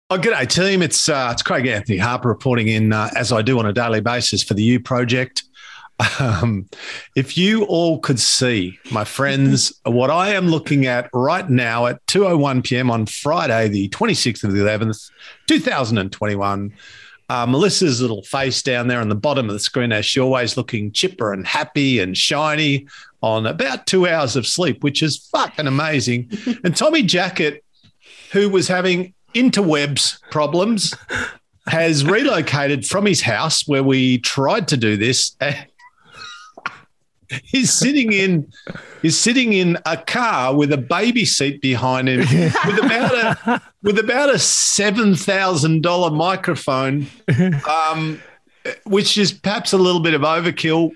Oh, g'day, team. It's Craig Anthony Harper reporting in, as I do on a daily basis for the U Project. If you all could see, my friends, what I am looking at right now at 2:01 p.m. on Friday, the 26th of the 11th, 2021, Melissa's little face down there on the bottom of the screen, as she always looking chipper and happy and shiny on about 2 hours of sleep, which is fucking amazing. And Tommy Jackett, who was having interwebs problems, has relocated from his house where we tried to do this. He's sitting in a car with a baby seat behind him with about a $7,000 microphone, which is perhaps a little bit of overkill.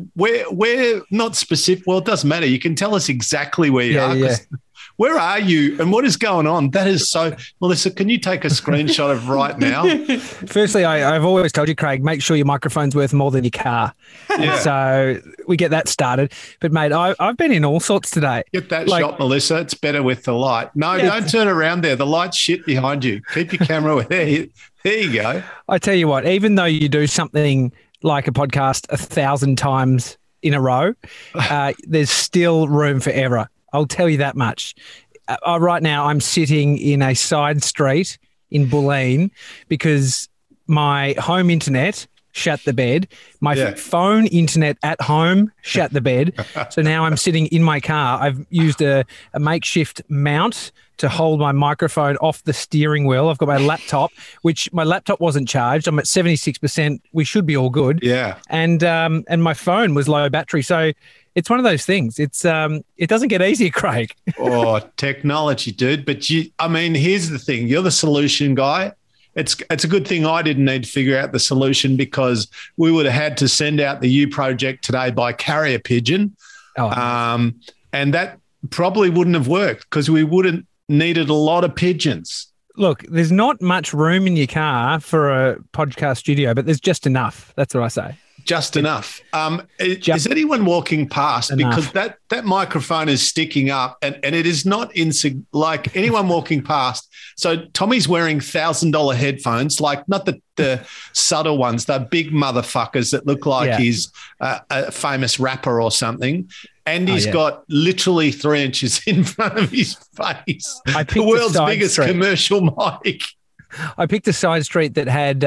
We're not specific. Well, it doesn't matter. You can tell us exactly where you are. Yeah. Where are you and what is going on? That is so – Melissa, can you take a screenshot of right now? Firstly, I've always told you, Craig, make sure your microphone's worth more than your car. Yeah. So we get that started. But, mate, I've been in all sorts today. Get that shot, Melissa. It's better with the light. No, don't turn around there. The light's shit behind you. Keep your camera there. There you go. I tell you what, even though you do something like a podcast 1,000 times in a row, there's still room for error. I'll tell you that much. Right now, I'm sitting in a side street in Bulleen because my home internet shut the bed. My phone internet at home shut the bed. So now I'm sitting in my car. I've used a makeshift mount to hold my microphone off the steering wheel. I've got my laptop, which my laptop wasn't charged. I'm at 76%. We should be all good. Yeah. And my phone was low battery. So it's one of those things. It doesn't get easier, Craig. Oh, technology, dude. But here's the thing. You're the solution guy. It's a good thing I didn't need to figure out the solution, because we would have had to send out the U Project today by carrier pigeon. And that probably wouldn't have worked because we wouldn't needed a lot of pigeons. Look, there's not much room in your car for a podcast studio, but there's just enough. That's what I say. Just enough. Is anyone walking past? Enough. Because that microphone is sticking up, and it is not like anyone walking past. So Tommy's wearing $1,000 headphones, like not the subtle ones, the big motherfuckers that look like he's a famous rapper or something. And he's got literally 3 inches in front of his face. The world's biggest commercial mic. I picked a side street that had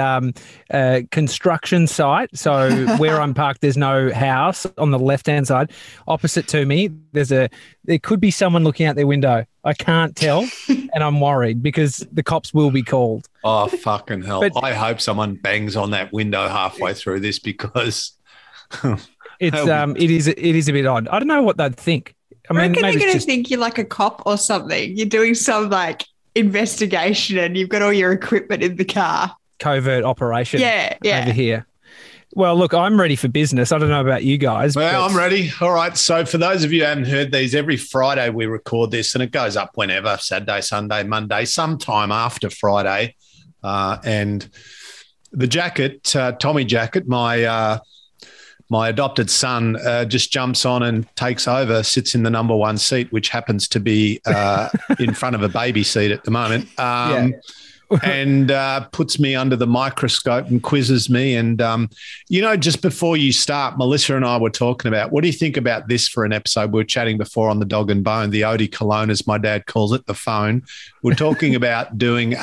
a construction site. So where I'm parked, there's no house on the left-hand side. Opposite to me, there could be someone looking out their window. I can't tell, and I'm worried because the cops will be called. Oh, fucking hell. But I hope someone bangs on that window halfway through this, because it is a bit odd. I don't know what they'd think. I reckon they're going to think you're like a cop or something. You're doing some investigation and you've got all your equipment in the car. Covert operation over here. Well, look, I'm ready for business. I don't know about you guys. Well, I'm ready. All right. So for those of you who haven't heard these, every Friday we record this and it goes up whenever, Saturday, Sunday, Monday, sometime after Friday. And the Jackett, Tommy Jackett, my adopted son, just jumps on and takes over, sits in the number one seat, which happens to be in front of a baby seat at the moment, and puts me under the microscope and quizzes me. And, just before you start, Melissa and I were talking about, what do you think about this for an episode? We were chatting before on the Dog and Bone, the Odie Cologne, as my dad calls it, the phone. We're talking about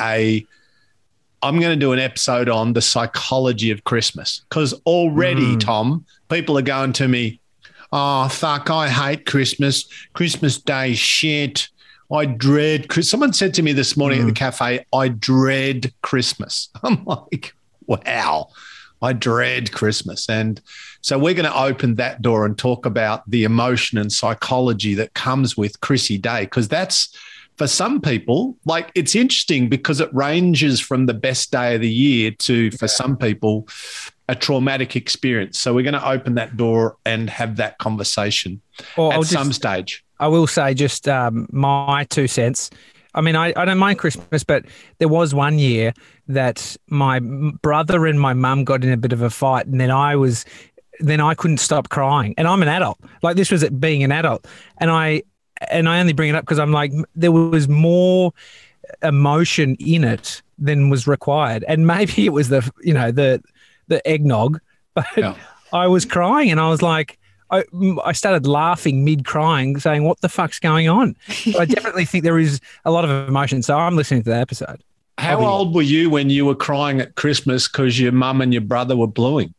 I'm going to do an episode on the psychology of Christmas, because already, Tom, people are going to me, oh, fuck, I hate Christmas. Christmas Day shit. I dread Christmas. Someone said to me this morning at the cafe, I dread Christmas. I'm like, wow, I dread Christmas. And so we're going to open that door and talk about the emotion and psychology that comes with Chrissy Day, because that's, for some people, it's interesting because it ranges from the best day of the year to, for some people, a traumatic experience. So we're going to open that door and have that conversation at some stage. I will say just my 2 cents. I mean, I don't mind Christmas, but there was one year that my brother and my mum got in a bit of a fight, and then I couldn't stop crying. And I'm an adult. This was being an adult. And I only bring it up because I'm like, there was more emotion in it than was required. And maybe it was the eggnog, but I was crying and I was like, I started laughing mid-crying, saying, what the fuck's going on? But I definitely think there is a lot of emotion. So I'm listening to the episode. How old were you when you were crying at Christmas because your mum and your brother were blueing?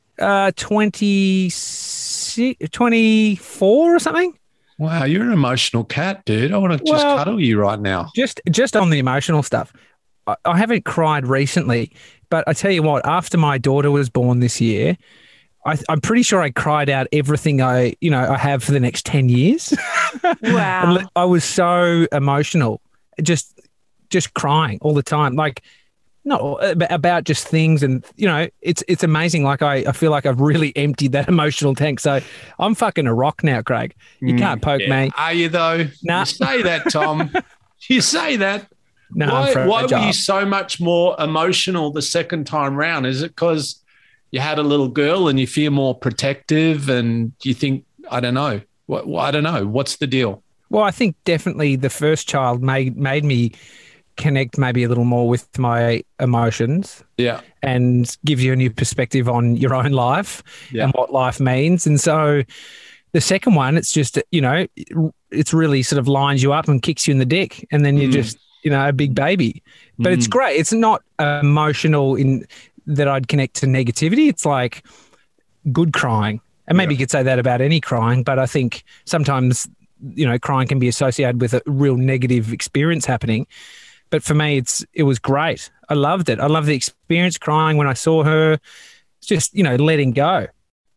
24 or something. Wow, you're an emotional cat, dude. I want to just cuddle you right now. Just on the emotional stuff. I haven't cried recently, but I tell you what, after my daughter was born this year, I'm pretty sure I cried out everything I have for the next 10 years. Wow. I was so emotional, just crying all the time. Like, not about just things. And, it's amazing. Like, I feel like I've really emptied that emotional tank. So I'm fucking a rock now, Craig. You can't poke me. Are you, though? Nah. You say that, Tom. You say that. No, why were you so much more emotional the second time round? Is it because you had a little girl and you feel more protective and you think, I don't know. I don't know. What's the deal? Well, I think definitely the first child made me connect maybe a little more with my emotions. Yeah. And gives you a new perspective on your own life and what life means. And so the second one, it's just, it's really sort of lines you up and kicks you in the dick. And then you're just, a big baby. But it's great. It's not emotional in that I'd connect to negativity. It's like good crying. And maybe you could say that about any crying, but I think sometimes, crying can be associated with a real negative experience happening. But for me, it was great. I loved it. I love the experience crying when I saw her. It's just, letting go.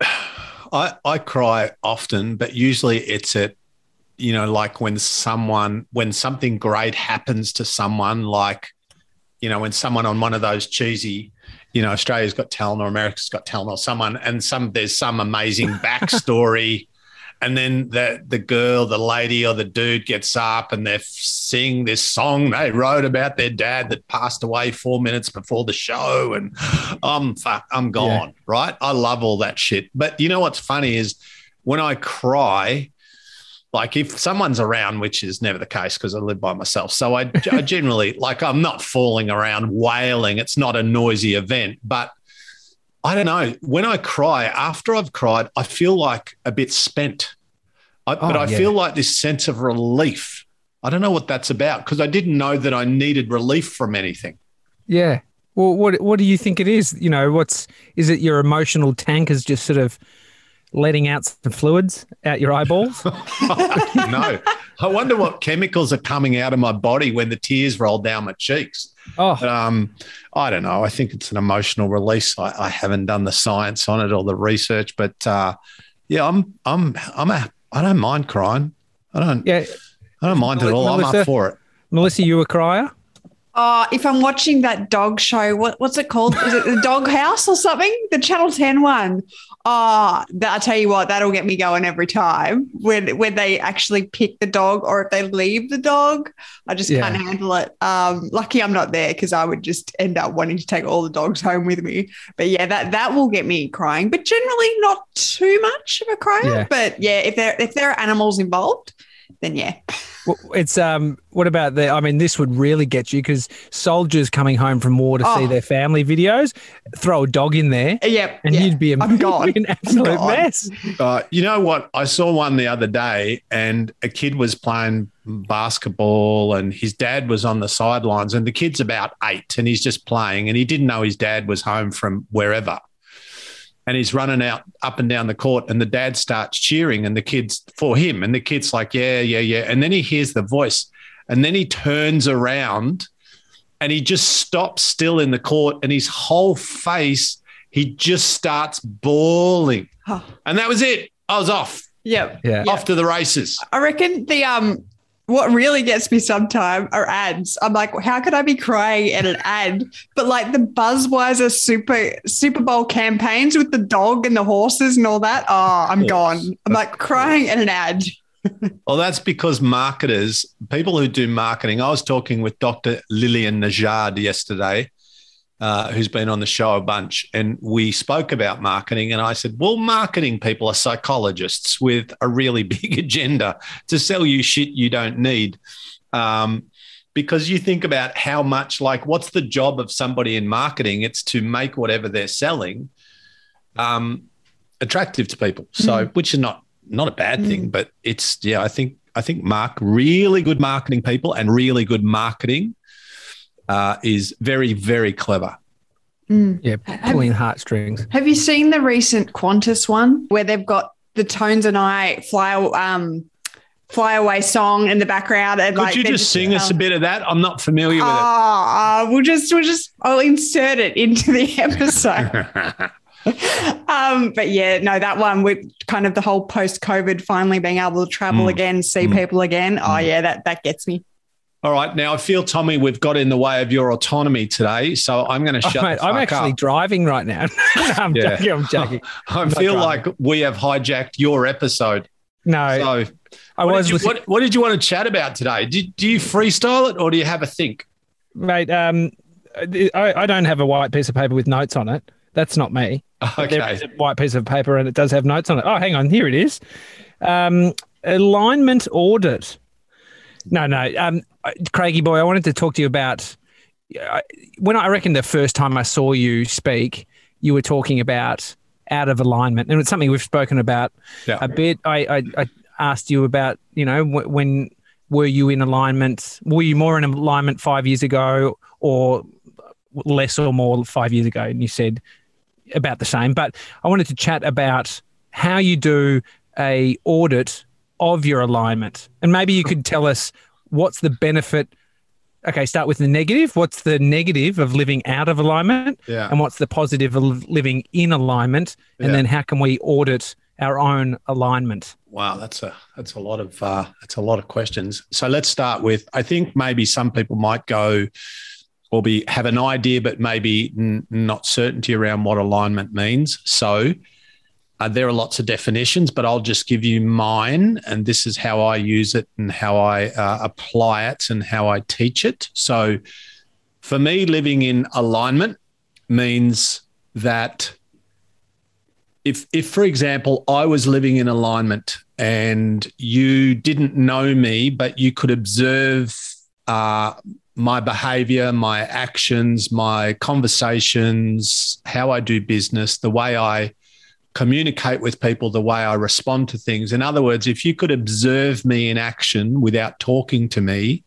I cry often, but usually it's at, like when something great happens to someone, like, when someone on one of those cheesy, Australia's Got Talent or America's Got Talent or someone, and there's some amazing backstory. And then the girl, the lady or the dude gets up and they're singing this song they wrote about their dad that passed away 4 minutes before the show. And I'm gone, right? I love all that shit. But you know what's funny is when I cry, like if someone's around, which is never the case because I live by myself. So I generally, like I'm not falling around wailing. It's not a noisy event. But I don't know. When I cry, after I've cried, I feel like a bit spent. I feel like this sense of relief. I don't know what that's about because I didn't know that I needed relief from anything. Yeah. Well, what do you think it is? Is it your emotional tank is just sort of letting out some fluids out your eyeballs? No. I wonder what chemicals are coming out of my body when the tears roll down my cheeks. But, I don't know. I think it's an emotional release. I haven't done the science on it or the research, but I don't mind crying. I don't mind at all. Melissa, I'm up for it. Melissa, you a crier? If I'm watching that dog show, what's it called? Is it the Dog House or something? The Channel 10 one. I tell you what, that'll get me going every time when they actually pick the dog or if they leave the dog. I just can't handle it. Lucky I'm not there because I would just end up wanting to take all the dogs home with me. But yeah, that will get me crying. But generally not too much of a crier. Yeah. But yeah, if there are animals involved, then yeah. Well, it's what about this would really get you because soldiers coming home from war to see their family videos, throw a dog in there, and you'd be I'm gone. An absolute mess. You know what? I saw one the other day, and a kid was playing basketball, and his dad was on the sidelines, and the kid's about 8, and he's just playing, and he didn't know his dad was home from wherever. And he's running out up and down the court and the dad starts cheering and the kid's for him. And the kid's like, yeah. And then he hears the voice and then he turns around and he just stops still in the court and his whole face, he just starts bawling. Huh. And that was it. I was off. Yep. Yeah. Off to the races. I reckon what really gets me sometimes are ads. I'm like, how could I be crying at an ad? But like the Budweiser Super Bowl campaigns with the dog and the horses and all that. Oh, I'm gone. I'm like crying at an ad. Well, that's because marketers, people who do marketing, I was talking with Dr. Lillian Najad yesterday, who's been on the show a bunch, and we spoke about marketing, and I said, well, marketing people are psychologists with a really big agenda to sell you shit you don't need. because you think about how much, like, what's the job of somebody in marketing? It's to make whatever they're selling attractive to people. So, which is not a bad thing, but it's, I think really good marketing people and really good marketing is very, very clever. Yeah, pulling heartstrings. Have you seen the recent Qantas one where they've got the Tones and I Fly Away song in the background? And Could you just sing us a bit of that? I'm not familiar with it. We'll just I'll insert it into the episode. But yeah, no, that one with kind of the whole post-COVID finally being able to travel again, see people again. Oh yeah, that gets me. All right. Now, I feel, Tommy, we've got in the way of your autonomy today, so I'm going to shut the fuck I'm actually driving right now. No, I'm joking. I feel like we have hijacked your episode. No. So what did you want to chat about today? Do you freestyle it or do you have a think? Mate, I don't have a white piece of paper with notes on it. That's not me. Okay. There is a white piece of paper and it does have notes on it. Oh, hang on. Here it is. Alignment audit. No. Craigie boy, I wanted to talk to you about when I reckon the first time I saw you speak, you were talking about out of alignment. And it's something we've spoken about a bit. I asked you about, when were you in alignment? Were you more in alignment 5 years ago or less or more 5 years ago? And you said about the same. But I wanted to chat about how you do a audit of your alignment. And maybe you could tell us what's the benefit. Okay, start with the negative. What's the negative of living out of alignment? Yeah. And what's the positive of living in alignment? And then how can we audit our own alignment? Wow, that's a lot of questions. So let's start with, I think maybe some people might go or have an idea, but maybe not certainty around what alignment means. So there are lots of definitions, but I'll just give you mine, and this is how I use it and how I apply it and how I teach it. So for me, living in alignment means that if for example, I was living in alignment and you didn't know me, but you could observe my behavior, my actions, my conversations, how I do business, the way I communicate with people, the way I respond to things. In other words, if you could observe me in action without talking to me,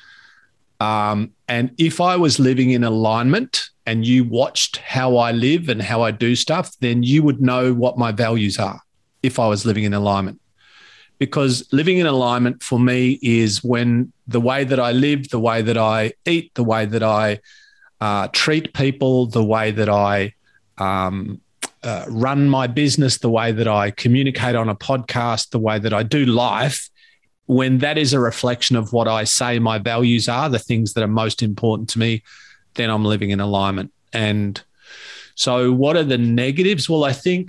and if I was living in alignment and you watched how I live and how I do stuff, then you would know what my values are if I was living in alignment. Because living in alignment for me is when the way that I live, the way that I eat, the way that I treat people, the way that I run my business, the way that I communicate on a podcast, the way that I do life, when that is a reflection of what I say my values are, the things that are most important to me, then I'm living in alignment. And so what are the negatives? Well, I think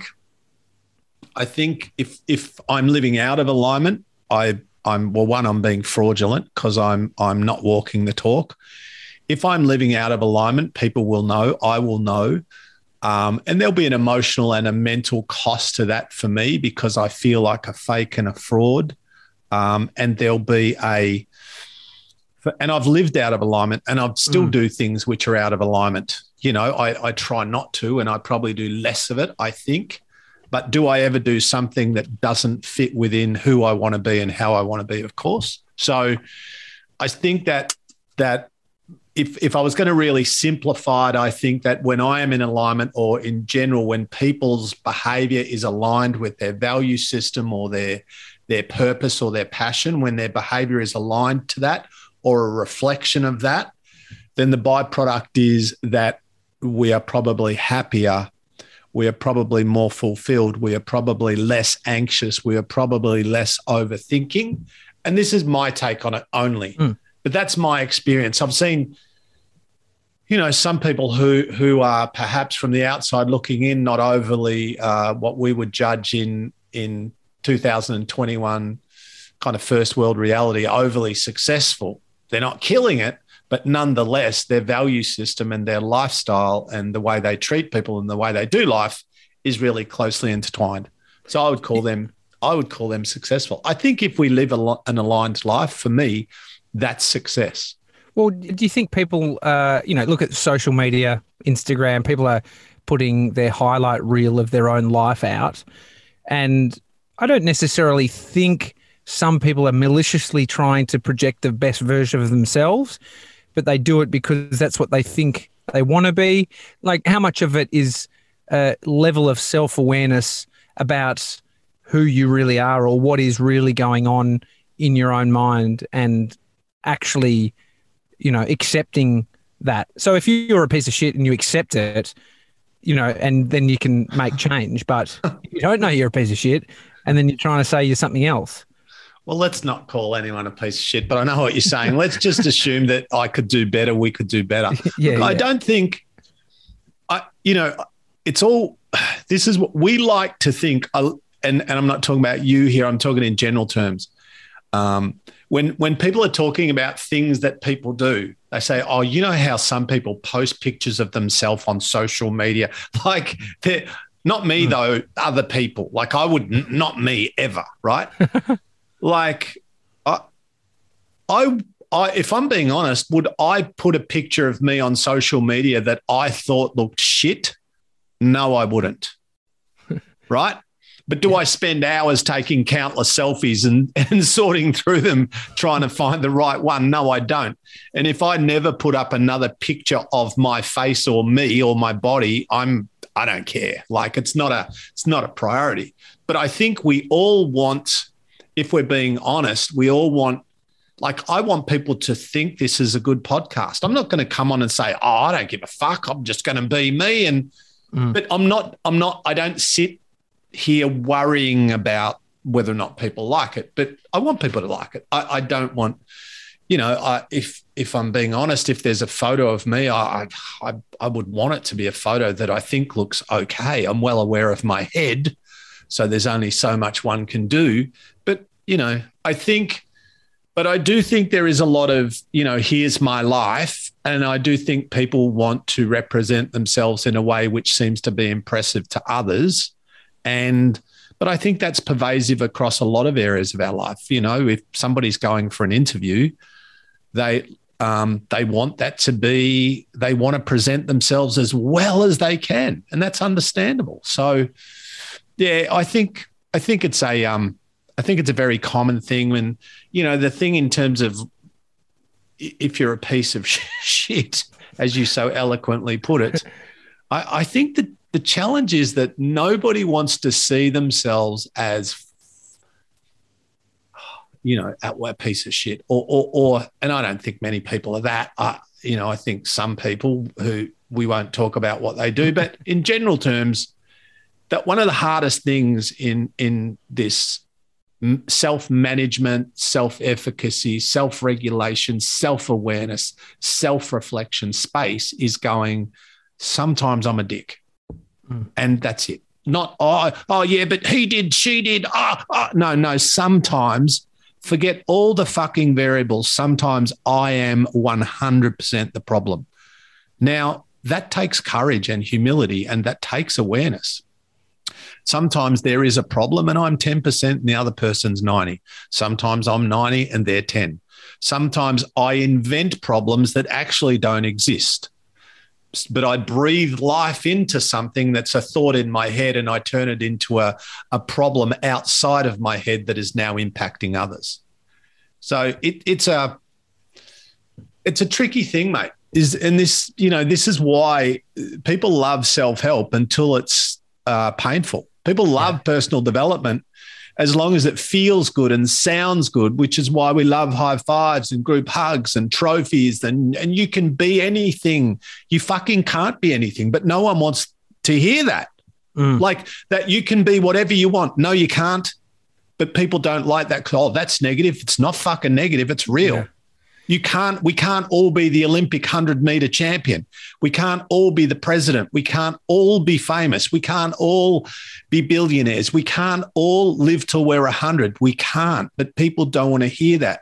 if I'm living out of alignment, I'm being fraudulent because I'm not walking the talk. If I'm living out of alignment, people will know, I will know. And there'll be an emotional and a mental cost to that for me because I feel like a fake and a fraud. And there'll be and I've lived out of alignment and I still do things which are out of alignment. I try not to, and I probably do less of it, I think. But do I ever do something that doesn't fit within who I want to be and how I want to be? Of course. So I think that if I was going to really simplify it, I think that when I am in alignment, or in general, when people's behavior is aligned with their value system or their purpose or their passion, when their behavior is aligned to that or a reflection of that, then the byproduct is that we are probably happier. We are probably more fulfilled. We are probably less anxious. We are probably less overthinking. And this is my take on it only. But that's my experience. I've seen, some people who are perhaps from the outside looking in, not overly what we would judge in 2021 kind of first world reality, overly successful. They're not killing it, but nonetheless, their value system and their lifestyle and the way they treat people and the way they do life is really closely intertwined. So I would call them successful. I think if we live an aligned life, for me, that's success. Well, do you think people, look at social media, Instagram, people are putting their highlight reel of their own life out. And I don't necessarily think some people are maliciously trying to project the best version of themselves, but they do it because that's what they think they want to be. Like, how much of it is a level of self-awareness about who you really are or what is really going on in your own mind and actually, accepting that. So if you're a piece of shit and you accept it, and then you can make change, but you don't know you're a piece of shit and then you're trying to say you're something else. Well, let's not call anyone a piece of shit, but I know what you're saying. Let's just assume that I could do better, we could do better. I don't think, it's all, this is what we like to think, and I'm not talking about you here, I'm talking in general terms. When people are talking about things that people do, they say, oh, you know how some people post pictures of themselves on social media? Like, they're not me, though, other people. Like, I would not me ever, right? Like, I, if I'm being honest, would I put a picture of me on social media that I thought looked shit? No, I wouldn't. Right? But do I spend hours taking countless selfies and sorting through them, trying to find the right one? No, I don't. And if I never put up another picture of my face or me or my body, I don't care. Like, it's not a priority. But I think we all want, if we're being honest, we all want, like, I want people to think this is a good podcast. I'm not going to come on and say, oh, I don't give a fuck, I'm just going to be me. But I don't sit here worrying about whether or not people like it, but I want people to like it. I don't want, if I'm being honest, if there's a photo of me, I would want it to be a photo that I think looks okay. I'm well aware of my head, so there's only so much one can do. But, I do think there is a lot of, here's my life. And I do think people want to represent themselves in a way which seems to be impressive to others. But I think that's pervasive across a lot of areas of our life. If somebody's going for an interview, they want that to be, they want to present themselves as well as they can, and that's understandable. So, yeah, I think it's a very common thing when, the thing in terms of if you're a piece of shit, as you so eloquently put it, I think that the challenge is that nobody wants to see themselves as, a piece of shit or, and I don't think many people are that. I think some people who we won't talk about what they do, but in general terms, that one of the hardest things in this self-management, self-efficacy, self-regulation, self-awareness, self-reflection space is going, sometimes I'm a dick. And that's it. Not, oh yeah, but he did, she did. No, sometimes forget all the fucking variables. Sometimes I am 100% the problem. Now, that takes courage and humility, and that takes awareness. Sometimes there is a problem and I'm 10% and the other person's 90. Sometimes I'm 90 and they're 10. Sometimes I invent problems that actually don't exist, but I breathe life into something that's a thought in my head and I turn it into a problem outside of my head that is now impacting others. So it's a tricky thing, mate. This is why people love self-help until it's painful. People love personal development as long as it feels good and sounds good, which is why we love high fives and group hugs and trophies. And you can be anything. You fucking can't be anything, but no one wants to hear that. Like that you can be whatever you want. No, you can't. But people don't like that. Oh, that's negative. It's not fucking negative. It's real. Yeah. We can't all be the Olympic 100-meter champion. We can't all be the president. We can't all be famous. We can't all be billionaires. We can't all live till we're 100. We can't, but people don't want to hear that.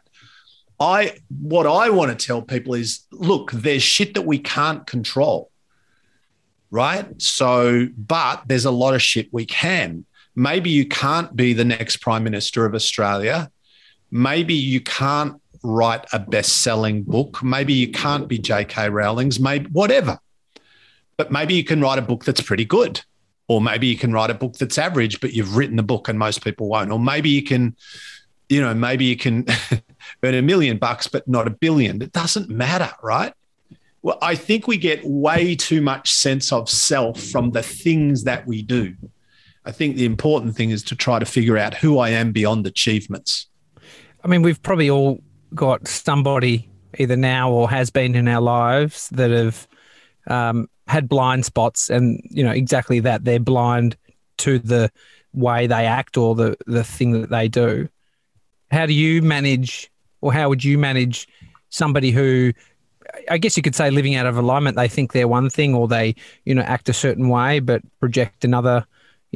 What I want to tell people is, look, there's shit that we can't control, right? So, but there's a lot of shit we can. Maybe you can't be the next Prime Minister of Australia. Maybe you can't write a best-selling book. Maybe you can't be J.K. Rowling's, maybe whatever. But maybe you can write a book that's pretty good. Or maybe you can write a book that's average, but you've written the book and most people won't. Or maybe you can, earn $1 million, but not $1 billion. It doesn't matter, right? Well, I think we get way too much sense of self from the things that we do. I think the important thing is to try to figure out who I am beyond achievements. I mean, we've probably all got somebody either now or has been in our lives that have had blind spots, and, exactly that. They're blind to the way they act or the thing that they do. How do you manage, or how would you manage somebody who, I guess you could say, living out of alignment? They think they're one thing, or they, act a certain way, but project another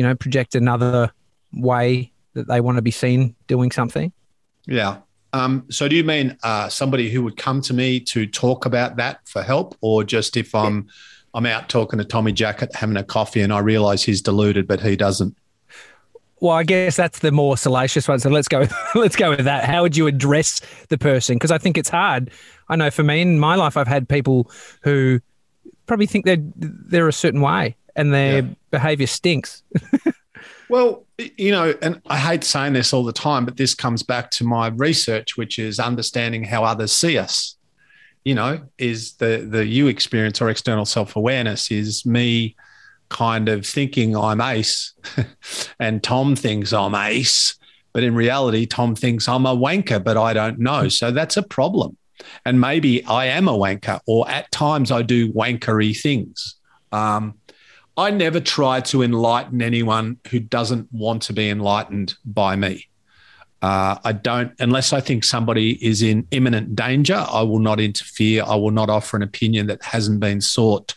way that they want to be seen doing something? Yeah. So do you mean somebody who would come to me to talk about that for help, or just if I'm out talking to Tommy Jackett having a coffee and I realise he's deluded but he doesn't? Well, I guess that's the more salacious one. So let's go with that. How would you address the person? Because I think it's hard. I know for me in my life, I've had people who probably think they're a certain way and their behaviour stinks. Well, and I hate saying this all the time, but this comes back to my research, which is understanding how others see us. Is the you experience or external self-awareness is me kind of thinking I'm ace and Tom thinks I'm ace, but in reality, Tom thinks I'm a wanker, but I don't know. So that's a problem. And maybe I am a wanker, or at times I do wankery things. I never try to enlighten anyone who doesn't want to be enlightened by me. I don't, unless I think somebody is in imminent danger, I will not interfere. I will not offer an opinion that hasn't been sought.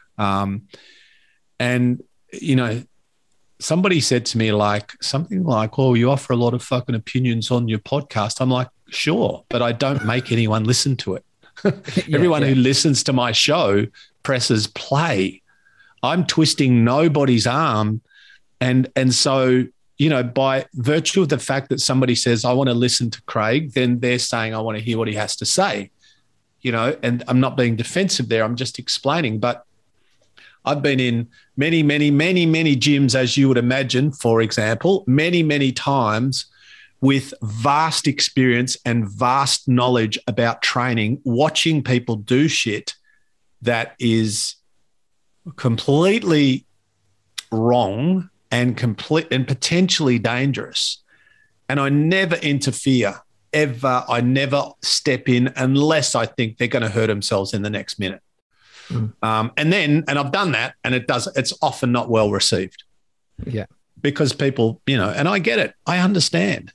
Somebody said to me something like, "Oh, you offer a lot of fucking opinions on your podcast." I'm like, sure, but I don't make anyone listen to it. Everyone who listens to my show presses play. I'm twisting nobody's arm. And so, by virtue of the fact that somebody says, I want to listen to Craig, then they're saying, I want to hear what he has to say, and I'm not being defensive there. I'm just explaining. But I've been in many, many, many, many gyms, as you would imagine, for example, many, many times with vast experience and vast knowledge about training, watching people do shit that is completely wrong and potentially dangerous. And I never interfere, ever. I never step in unless I think they're going to hurt themselves in the next minute. And I've done that, and it's often not well received. Yeah. Because people, and I get it. I understand,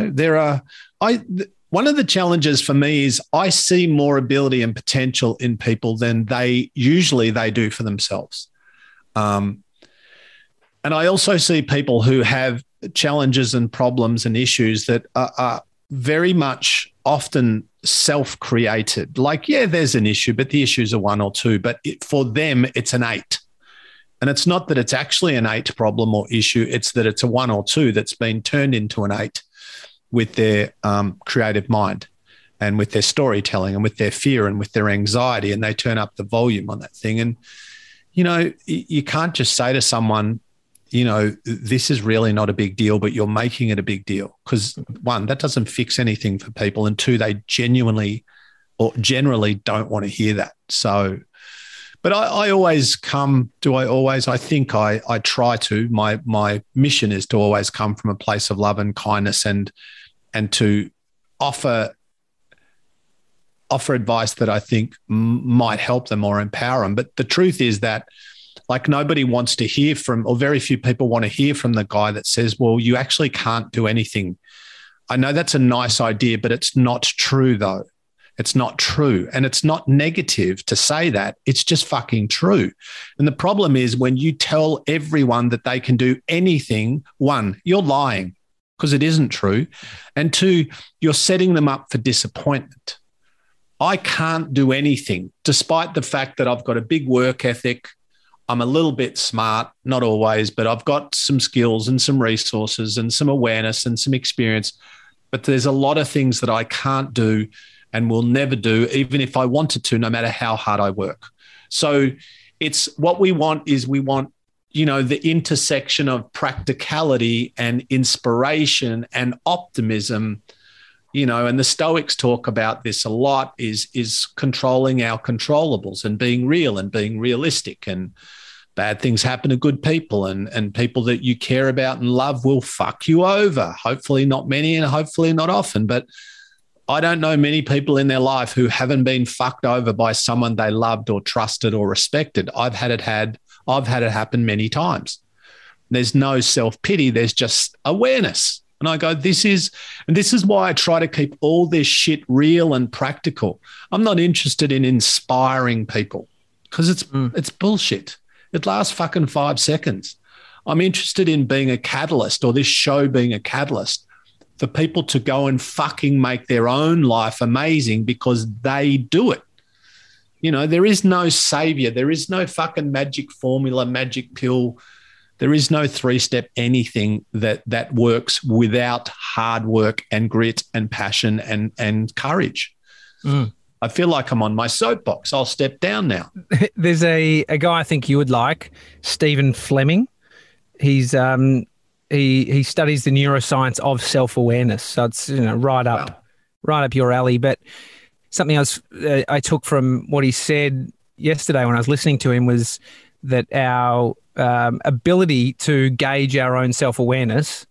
one of the challenges for me is I see more ability and potential in people than they do for themselves. And I also see people who have challenges and problems and issues that are very much often self-created. There's an issue, but the issues are one or two. But for them, it's an 8. And it's not that it's actually an 8 problem or issue. It's that it's a 1 or 2 that's been turned into an 8 with their creative mind and with their storytelling and with their fear and with their anxiety, and they turn up the volume on that thing. And, you can't just say to someone, this is really not a big deal, but you're making it a big deal. Because 1, that doesn't fix anything for people. And 2, they genuinely or generally don't want to hear that. So, but I think I try to. My mission is to always come from a place of love and kindness and to offer advice that I think might help them or empower them. But the truth is that nobody wants to hear from, or very few people want to hear from the guy that says, well, you actually can't do anything. I know that's a nice idea, but it's not true though. It's not true. And it's not negative to say that. It's just fucking true. And the problem is when you tell everyone that they can do anything, 1, you're lying because it isn't true. And 2, you're setting them up for disappointment. I can't do anything, despite the fact that I've got a big work ethic. I'm a little bit smart, not always, but I've got some skills and some resources and some awareness and some experience. but there's a lot of things that I can't do and will never do, even if I wanted to, no matter how hard I work. So it's what we want is we want, the intersection of practicality and inspiration and optimism, and the Stoics talk about this a lot, is controlling our controllables and being real and being realistic. And bad things happen to good people, and people that you care about and love will fuck you over. Hopefully not many and hopefully not often, but I don't know many people in their life who haven't been fucked over by someone they loved or trusted or respected. I've had it happen many times. There's no self-pity. There's just awareness. And I go, this is why I try to keep all this shit real and practical. I'm not interested in inspiring people because it's bullshit. It lasts fucking 5 seconds. I'm interested in being a catalyst, or this show being a catalyst for people to go and fucking make their own life amazing because they do it. There is no savior. There is no fucking magic formula, magic pill. There is no 3-step anything that works without hard work and grit and passion and courage. I feel like I'm on my soapbox. I'll step down now. There's a guy I think you would like, Stephen Fleming. He's he studies the neuroscience of self-awareness. So it's right up your alley. But something else I took from what he said yesterday when I was listening to him was that our ability to gauge our own self-awareness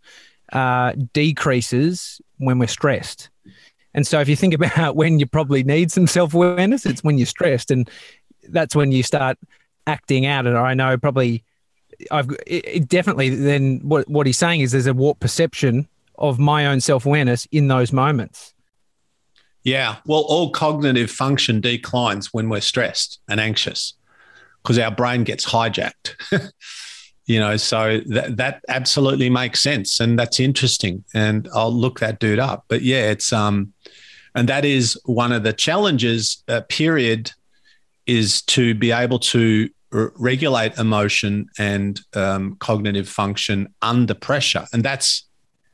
decreases when we're stressed. And so if you think about when you probably need some self-awareness, it's when you're stressed, and that's when you start acting out. And I know probably it definitely then what he's saying is there's a warped perception of my own self-awareness in those moments. Yeah. Well, all cognitive function declines when we're stressed and anxious because our brain gets hijacked. So that absolutely makes sense. And that's interesting. And I'll look that dude up. But yeah, it's, and that is one of the challenges, period, is to be able to regulate emotion and cognitive function under pressure. And that's,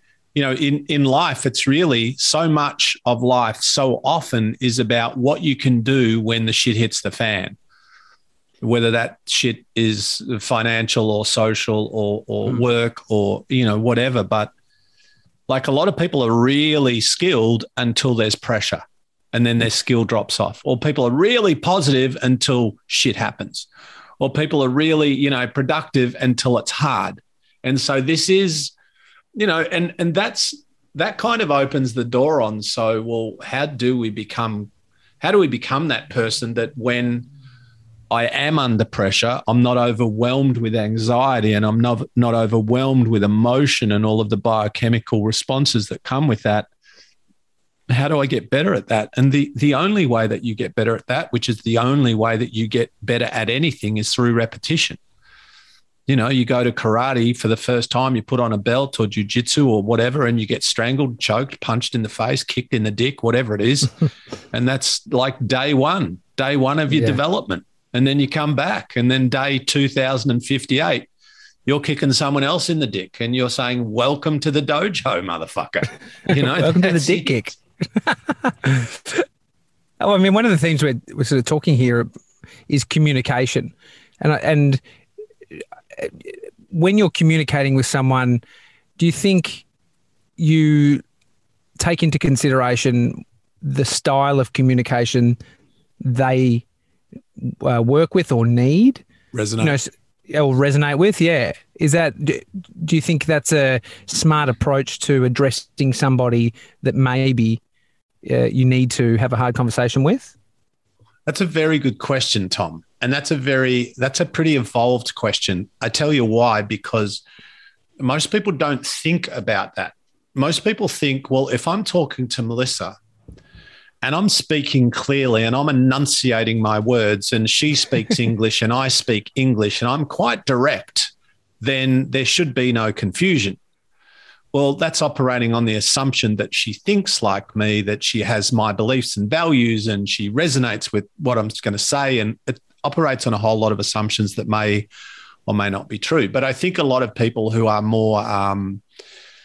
in life, it's really so much of life so often is about what you can do when the shit hits the fan. Whether that shit is financial or social or work or, whatever. But like a lot of people are really skilled until there's pressure and then their skill drops off. Or people are really positive until shit happens. Or people are really, productive until it's hard. And so this is, and that kind of opens the door on. So, well, how do we become that person that when I am under pressure, I'm not overwhelmed with anxiety and I'm not overwhelmed with emotion and all of the biochemical responses that come with that. How do I get better at that? And the only way that you get better at that, which is the only way that you get better at anything, is through repetition. You go to karate for the first time, you put on a belt or jiu-jitsu or whatever, and you get strangled, choked, punched in the face, kicked in the dick, whatever it is. And that's like day one of your development. And then you come back, and then day 2058, you're kicking someone else in the dick and you're saying, welcome to the dojo, motherfucker. Welcome to the dick kick. I mean, one of the things we're sort of talking here is communication. And when you're communicating with someone, do you think you take into consideration the style of communication they work with or need? Resonate. Or resonate with, yeah. Is that, do you think that's a smart approach to addressing somebody that maybe you need to have a hard conversation with? That's a very good question, Tom. And that's a pretty evolved question. I tell you why, because most people don't think about that. Most people think, well, if I'm talking to Melissa and I'm speaking clearly and I'm enunciating my words and she speaks English and I speak English and I'm quite direct, then there should be no confusion. Well, that's operating on the assumption that she thinks like me, that she has my beliefs and values and she resonates with what I'm going to say. And it operates on a whole lot of assumptions that may or may not be true. But I think a lot of people who are more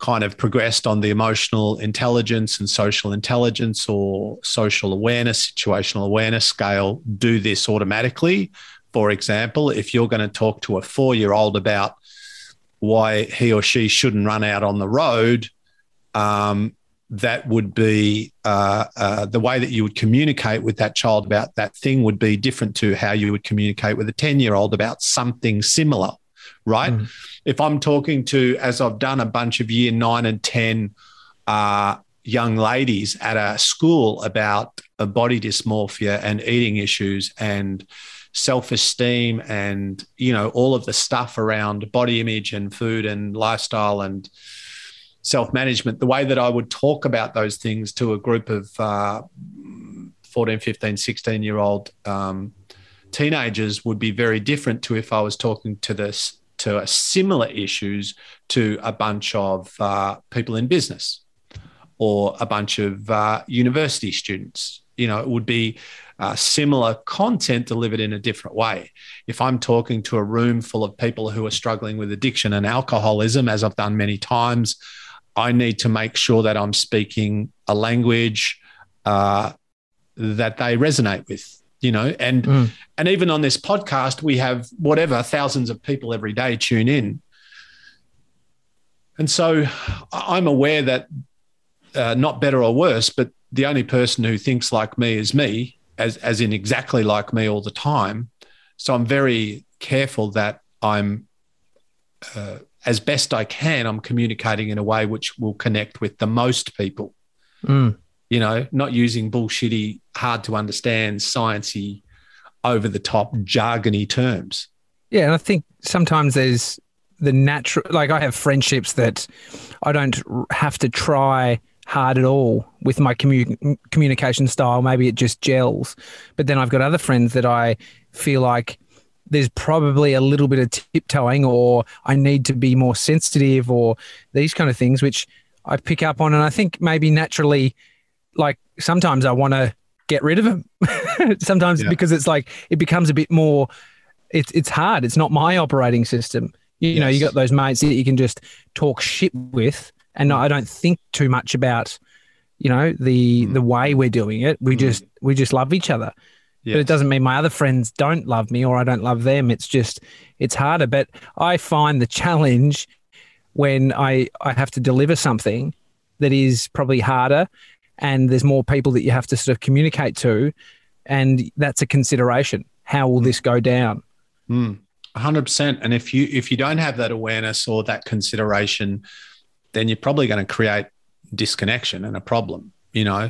kind of progressed on the emotional intelligence and social intelligence or social awareness, situational awareness scale do this automatically. For example, if you're going to talk to a 4-year-old about why he or she shouldn't run out on the road, that would be the way that you would communicate with that child about that thing would be different to how you would communicate with a 10-year-old about something similar, right? Mm. If I'm talking to, as I've done, a bunch of year 9 and 10 young ladies at a school about body dysmorphia and eating issues and self-esteem and, you know, all of the stuff around body image and food and lifestyle and self-management, the way that I would talk about those things to a group of 14, 15, 16-year-old teenagers would be very different to if I was talking to similar issues to a bunch of people in business or a bunch of university students. You know, it would be similar content delivered in a different way. If I'm talking to a room full of people who are struggling with addiction and alcoholism, as I've done many times, I need to make sure that I'm speaking a language that they resonate with, you know, and even on this podcast, we have thousands of people every day tune in. And so I'm aware that not better or worse, but the only person who thinks like me is me, as in exactly like me all the time. So I'm very careful that I'm, as best I can, I'm communicating in a way which will connect with the most people. You know, not using bullshitty, hard to understand, sciencey, over the top, jargony terms. Yeah, and I think sometimes there's the natural, like I have friendships that I don't have to try hard at all with my communication style. Maybe it just gels. But then I've got other friends that I feel like there's probably a little bit of tiptoeing, or I need to be more sensitive, or these kind of things, which I pick up on. And I think maybe naturally, like sometimes I want to get rid of them. Sometimes because it's like, it becomes a bit more, it's hard. It's not my operating system. You know, you got those mates that you can just talk shit with, and I don't think too much about, you know, the way we're doing it. We just love each other. Yes. But it doesn't mean my other friends don't love me or I don't love them. It's just, it's harder. But I find the challenge when I have to deliver something that is probably harder, and there's more people that you have to sort of communicate to, and that's a consideration. How will this go down? 100%. And if you don't have that awareness or that consideration, then you're probably going to create disconnection and a problem. You know,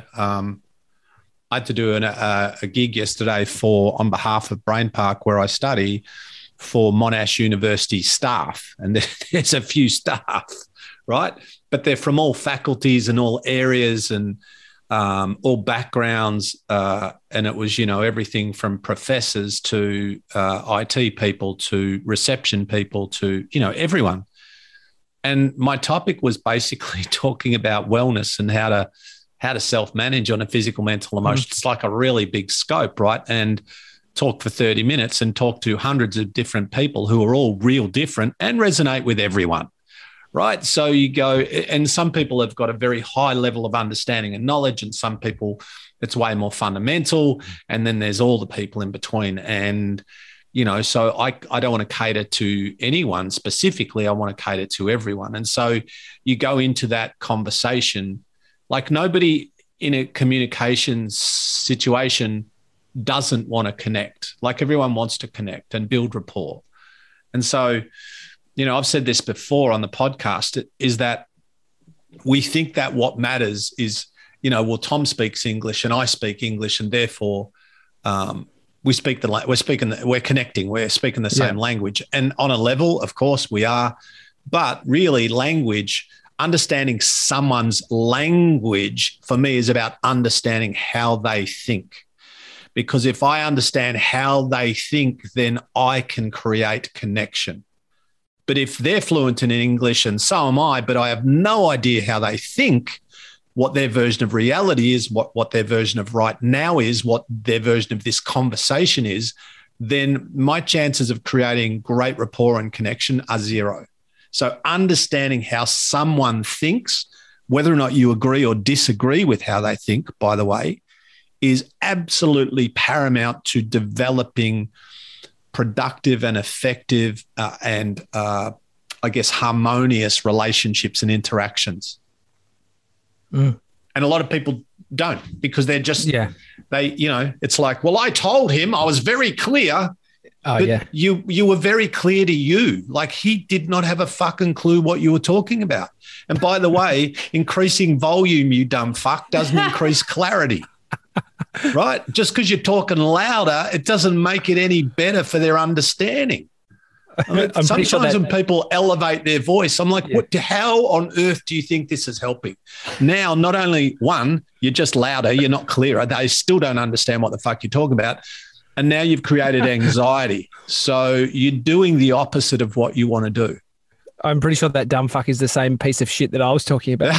I had to do a gig yesterday on behalf of Brain Park, where I study, for Monash University staff, and there's a few staff, right? But they're from all faculties and all areas and all backgrounds, and it was, you know, everything from professors to IT people to reception people to, you know, everyone. And my topic was basically talking about wellness and how to self-manage on a physical, mental, emotional. It's like a really big scope, right? And talk for 30 minutes and talk to hundreds of different people who are all real different and resonate with everyone, right? So you go, and some people have got a very high level of understanding and knowledge, and some people it's way more fundamental, and then there's all the people in between. And, you know, so I don't want to cater to anyone specifically. I want to cater to everyone. And so you go into that conversation, like nobody in a communication situation doesn't want to connect. Like everyone wants to connect and build rapport. And so, you know, I've said this before on the podcast, is that we think that what matters is, you know, well, Tom speaks English and I speak English, and therefore we're connecting, we're speaking the same language. And on a level, of course we are, but really language, understanding someone's language for me is about understanding how they think. Because if I understand how they think, then I can create connection. But if they're fluent in English and so am I, but I have no idea how they think, what their version of reality is, what their version of right now is, what their version of this conversation is, then my chances of creating great rapport and connection are zero. So understanding how someone thinks, whether or not you agree or disagree with how they think, by the way, is absolutely paramount to developing productive and effective and I guess, harmonious relationships and interactions. And a lot of people don't, because they're just, it's like, well, I told him, I was very clear. You were very clear to you. Like, he did not have a fucking clue what you were talking about. And by the way, increasing volume, you dumb fuck, doesn't increase clarity. Right? Just because you're talking louder, it doesn't make it any better for their understanding. I mean, sometimes when people elevate their voice, I'm like, how on earth do you think this is helping? Now, not only, one, you're just louder, you're not clearer. They still don't understand what the fuck you're talking about. And now you've created anxiety. So you're doing the opposite of what you want to do. I'm pretty sure that dumb fuck is the same piece of shit that I was talking about.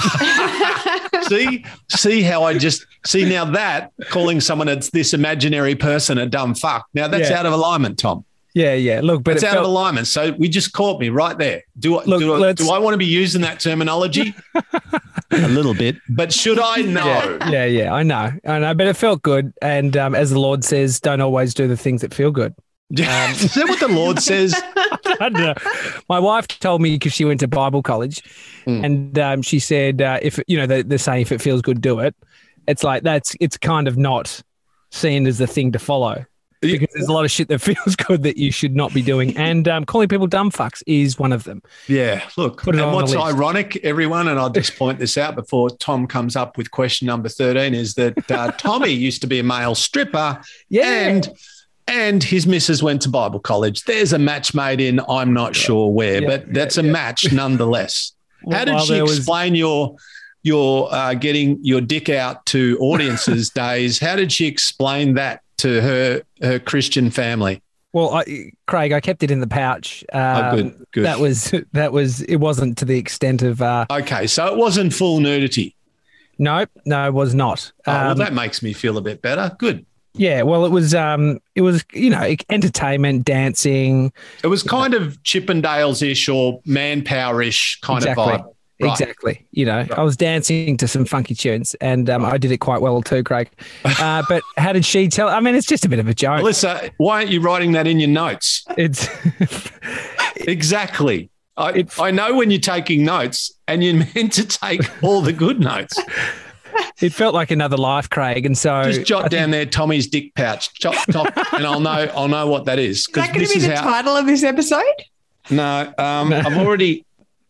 See how I just see now that calling someone that's this imaginary person a dumb fuck. Now that's out of alignment, Tom. Yeah. Look, but it's out of alignment. So we just caught me right there. Do I want to be using that terminology? A little bit, but should I? No. Yeah. I know. But it felt good. And as the Lord says, don't always do the things that feel good. Is that what the Lord says? I don't know. My wife told me, because she went to Bible college, and she said, if they're saying if it feels good, do it. It's like it's kind of not seen as the thing to follow. Because there's a lot of shit that feels good that you should not be doing. And calling people dumb fucks is one of them. Yeah, look. And what's ironic, everyone, and I'll just point this out before Tom comes up with question number 13, is that Tommy used to be a male stripper and his missus went to Bible college. There's a match made in I'm not sure where, but that's a match nonetheless. How did she explain your getting your dick out to audiences days? How did she explain that to her Christian family? Well, Craig, I kept it in the pouch. Good. That was. It wasn't to the extent of. Okay, so it wasn't full nudity. No, it was not. Well, that makes me feel a bit better. Good. Yeah, well, it was entertainment, dancing. It was kind of Chippendales-ish or Manpower-ish kind of vibe. Right. Exactly. I was dancing to some funky tunes, and I did it quite well too, Craig. But how did she tell? I mean, it's just a bit of a joke. Melissa, why aren't you writing that in your notes? It's exactly. I know when you're taking notes, and you're meant to take all the good notes. It felt like another life, Craig, and so just jot down there Tommy's dick pouch, chop, and I'll know what that is. Is that going to be the title of this episode? No, I've already.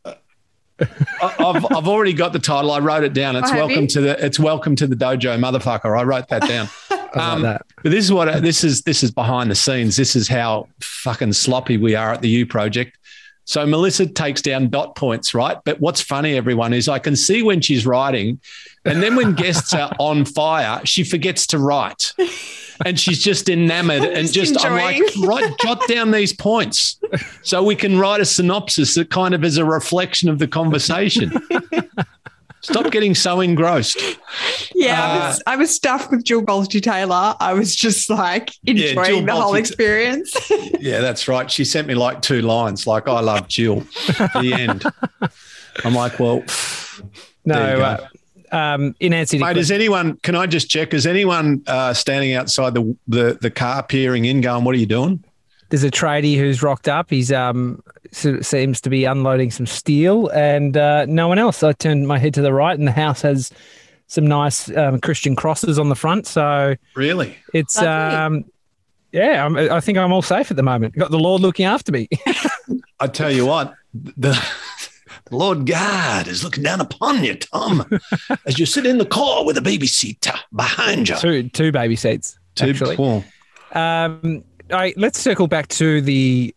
I've already got the title. I wrote it down. It's welcome to the dojo, motherfucker. I wrote that down. But this is this is behind the scenes. This is how fucking sloppy we are at the U Project. So Melissa takes down dot points, right? But what's funny, everyone, is I can see when she's writing, and then when guests are on fire, she forgets to write. And she's just enamored I'm like, jot down these points so we can write a synopsis that kind of is a reflection of the conversation. Stop getting so engrossed. Yeah, I was stuffed with Jill Bolsty Taylor. I was just like enjoying the whole experience. Yeah, that's right. She sent me like 2 lines, like, I love Jill. The end. I'm like, well, no. In answer to mate, can I just check, is anyone standing outside the car peering in going, what are you doing? There's a tradie who's rocked up. He's seems to be unloading some steel, and no one else. I turned my head to the right, and the house has some nice Christian crosses on the front. So really, it's I think I'm all safe at the moment. Got the Lord looking after me. I tell you what, the Lord God is looking down upon you, Tom, as you sit in the car with a baby seat behind you. Two baby seats, actually. Cool. Let's circle back to the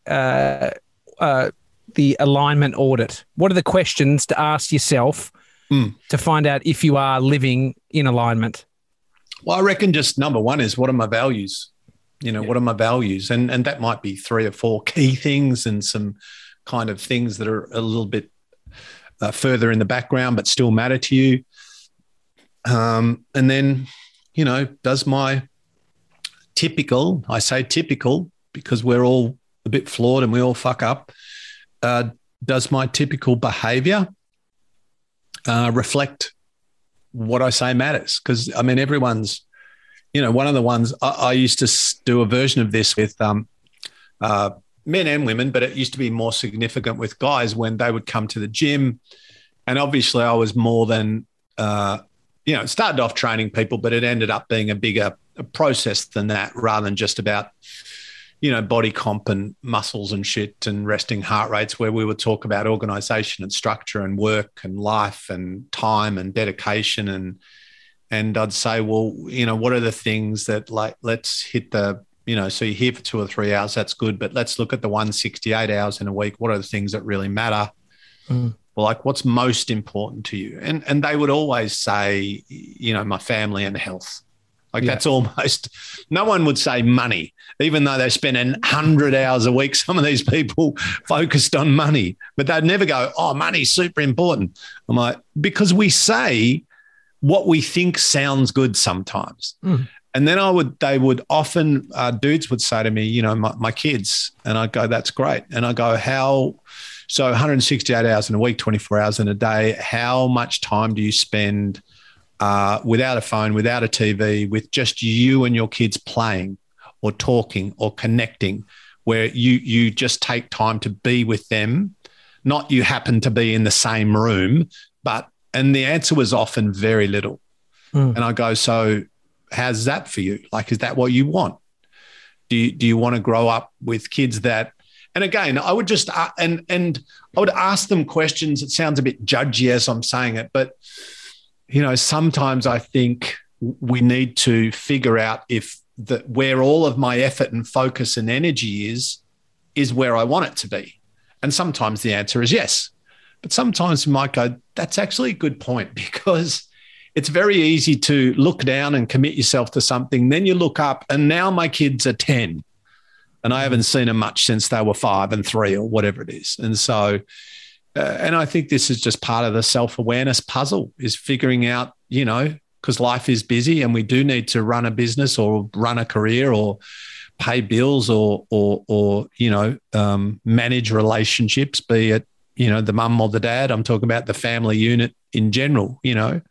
alignment audit. What are the questions to ask yourself to find out if you are living in alignment? Well, I reckon just number one is, what are my values? What are my values? And that might be 3 or 4 key things and some kind of things that are a little bit further in the background but still matter to you. And then, does my typical, I say typical because we're all a bit flawed and we all fuck up, does my typical behavior reflect what I say matters? Because, I mean, everyone's, one of the ones I used to do a version of this with men and women, but it used to be more significant with guys when they would come to the gym. And obviously I was more than, it started off training people, but it ended up being a bigger process than that, rather than just about, body comp and muscles and shit and resting heart rates, where we would talk about organization and structure and work and life and time and dedication. And I'd say, well, what are the things that, like, let's hit the, so you're here for 2 or 3 hours, that's good, but let's look at the 168 hours in a week. What are the things that really matter? Well, like, what's most important to you? And they would always say, my family and health. Like, that's almost, no one would say money, even though they spend 100 hours a week. Some of these people focused on money, but they'd never go, oh, money's super important. I'm like, because we say what we think sounds good sometimes. And then they would often, dudes would say to me, my kids, and I'd go, that's great. And I go, so 168 hours in a week, 24 hours in a day, how much time do you spend without a phone, without a TV, with just you and your kids playing or talking or connecting, where you just take time to be with them, not you happen to be in the same room, and the answer was often very little. And I go, so how's that for you? Like, is that what you want? Do you want to grow up with kids that, and again, I would just, and I would ask them questions. It sounds a bit judgy as I'm saying it, but, sometimes I think we need to figure out if where all of my effort and focus and energy is where I want it to be. And sometimes the answer is yes. But sometimes you might go, that's actually a good point, because it's very easy to look down and commit yourself to something. Then you look up and now my kids are 10 and I haven't seen them much since they were 5 and 3 or whatever it is. And so, and I think this is just part of the self-awareness puzzle, is figuring out, because life is busy and we do need to run a business or run a career or pay bills or manage relationships, be it, the mum or the dad. I'm talking about the family unit in general,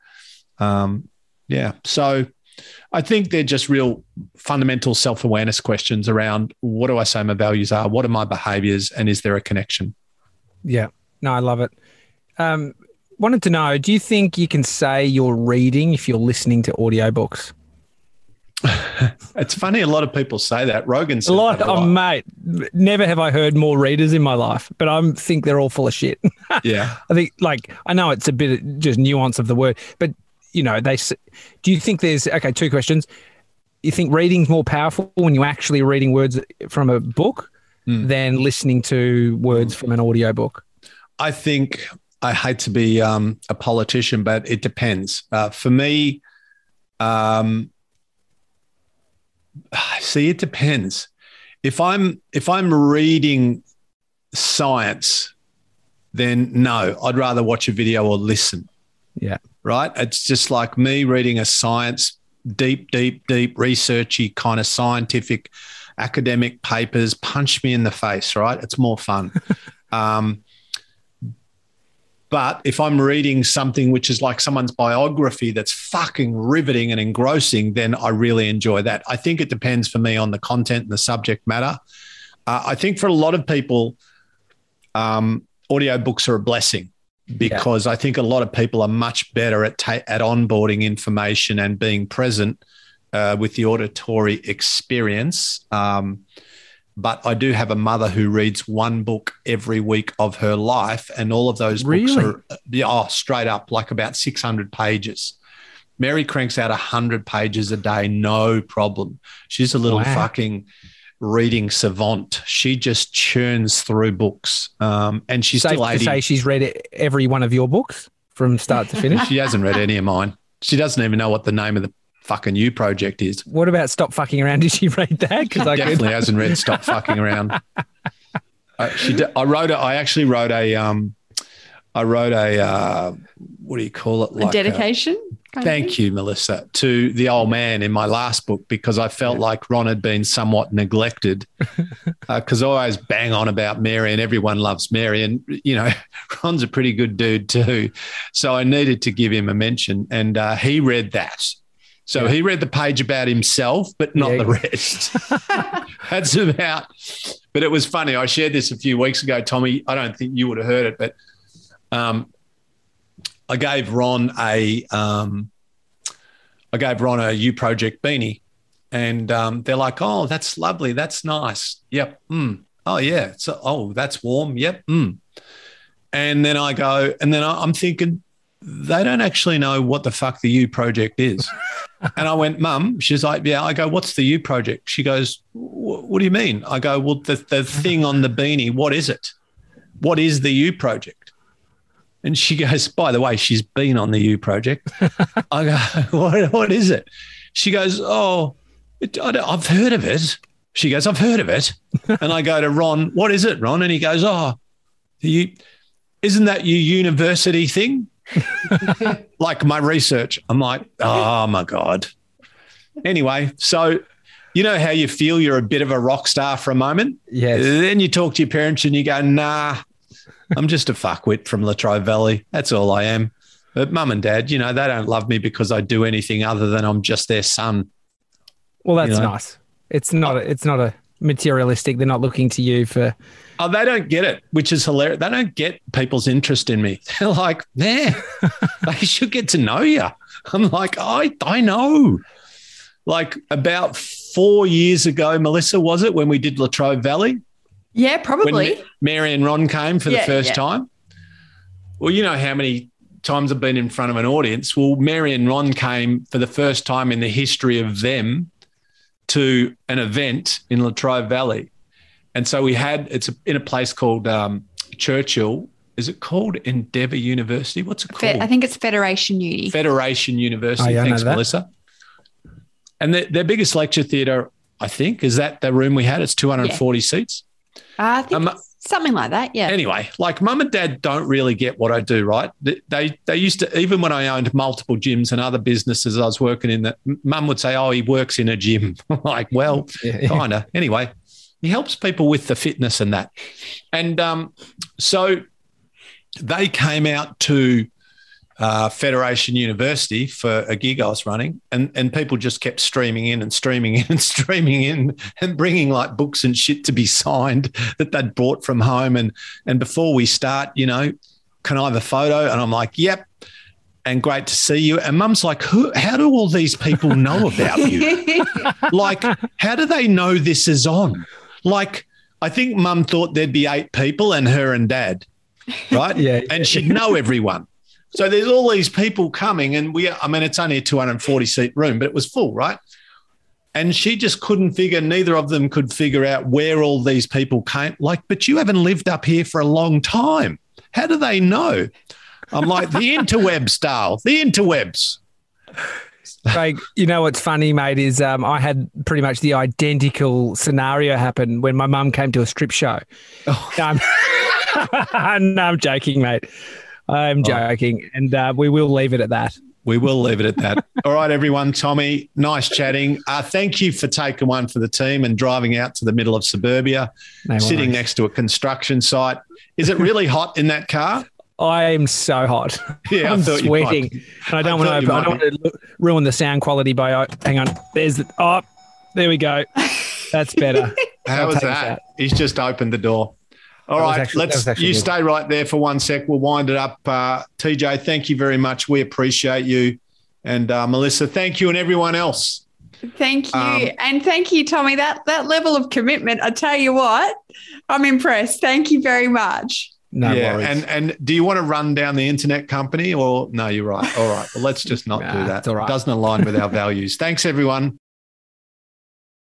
So I think they're just real fundamental self-awareness questions around, what do I say my values are? What are my behaviors? And is there a connection? Yeah. No, I love it. Wanted to know, do you think you can say you're reading if you're listening to audiobooks? It's funny, a lot of people say that. Rogan says mate, never have I heard more readers in my life, but I think they're all full of shit. Yeah. I think, I know it's a bit of just nuance of the word, but, do you think there's, 2 questions. You think reading's more powerful when you're actually reading words from a book than listening to words from an audiobook? I think, I hate to be a politician, but it depends. For me, it depends. If I'm reading science, then no, I'd rather watch a video or listen. Yeah. Right? It's just like me reading a science, deep, researchy kind of scientific academic papers. Punch me in the face, right? It's more fun. But if I'm reading something which is like someone's biography that's fucking riveting and engrossing, then I really enjoy that. I think it depends for me on the content and the subject matter. I think for a lot of people, audiobooks are a blessing, because I think a lot of people are much better at onboarding information and being present with the auditory experience. But I do have a mother who reads 1 book every week of her life, and all of those books are straight up like about 600 pages. Mary cranks out 100 pages a day, no problem. She's a little fucking reading savant. She just churns through books, and she's safe still 80. To say she's read every one of your books from start to finish. She hasn't read any of mine. She doesn't even know what the name of the fucking you project is. What about Stop Fucking Around? Did she read that? Because I definitely hasn't read Stop Fucking Around. I actually wrote a what do you call it? Like a dedication? Thank you, Melissa, to the old man in my last book, because I felt like Ron had been somewhat neglected, because I always bang on about Mary and everyone loves Mary. And, you know, Ron's a pretty good dude too. So I needed to give him a mention. And he read that. So he read the page about himself, but not the rest. That's about, but it was funny. I shared this a few weeks ago, Tommy. I don't think you would have heard it, but I gave Ron a U Project beanie, and they're like, "Oh, that's lovely. That's nice. Yep. Oh yeah. So that's warm. Yep. And then I go, and then I'm thinking, they don't actually know what the fuck the U Project is. And I went, Mum. She's like, yeah. I go, what's the U Project? She goes, what do you mean? I go, well, the thing on the beanie. What is it? What is the U Project? And she goes, by the way, she's been on the U Project. I go, what is it? She goes, I've heard of it. She goes, I've heard of it. And I go to Ron, what is it, Ron? And he goes, isn't that your university thing? Like my research. I'm like, oh, my God. Anyway, so you know how you feel you're a bit of a rock star for a moment? Yes. Then you talk to your parents and you go, nah, I'm just a fuckwit from Latrobe Valley. That's all I am. But Mum and Dad, you know, they don't love me because I do anything other than I'm just their son. Well, that's nice. It's not a materialistic. They're not looking to you for. Oh, they don't get it, which is hilarious. They don't get people's interest in me. They're like, man, they should get to know you. I'm like, I know. Like about 4 years ago, Melissa, was it, when we did Latrobe Valley? Yeah, probably. When Mary and Ron came for the first time. Well, you know how many times I've been in front of an audience. Well, Mary and Ron came for the first time in the history of them to an event in Latrobe Valley. And so it's in a place called Churchill. Is it called Endeavour University? What's it called? I think it's Federation Uni. Federation University. Oh, yeah, thanks, Melissa. And their biggest lecture theatre, I think, is that the room we had. It's 240 seats. I think something like that, yeah. Anyway, like Mum and Dad don't really get what I do, right? They used to, even when I owned multiple gyms and other businesses I was working in, that Mum would say, oh, he works in a gym. I'm like, well, kind of. Anyway, he helps people with the fitness and that. And so they came out to Federation University for a gig I was running, and people just kept streaming in and bringing like books and shit to be signed that they'd brought from home. And before we start, you know, can I have a photo? And I'm like, yep. And great to see you. And Mum's like, how do all these people know about you? Like, how do they know this is on? Like, I think Mum thought there'd be 8 people and her and Dad, right? Yeah. And she'd know everyone. So there's all these people coming, and it's only a 240-seat room, but it was full, right? And she just neither of them could figure out where all these people came. Like, but you haven't lived up here for a long time. How do they know? I'm like, the interwebs, Dale, the interwebs. Craig, you know what's funny, mate, is I had pretty much the identical scenario happen when my mum came to a strip show. Oh. No, I'm joking, mate. I'm joking, and we will leave it at that. We will leave it at that. All right, everyone. Tommy, nice chatting. Thank you for taking one for the team and driving out to the middle of suburbia, sitting next to a construction site. Is it really hot in that car? I am so hot. Yeah, I'm sweating. And I don't want to ruin the sound quality by. Hang on. There we go. That's better. How was that? He's just opened the door. All right, you stay right there for 1 sec. We'll wind it up. TJ, thank you very much. We appreciate you. And Melissa, thank you, and everyone else. Thank you. And thank you, Tommy. That level of commitment, I tell you what, I'm impressed. Thank you very much. No worries. And do you want to run down the internet company or no, you're right. All right. Well, let's just not do that. It's all right. It doesn't align with our values. Thanks, everyone.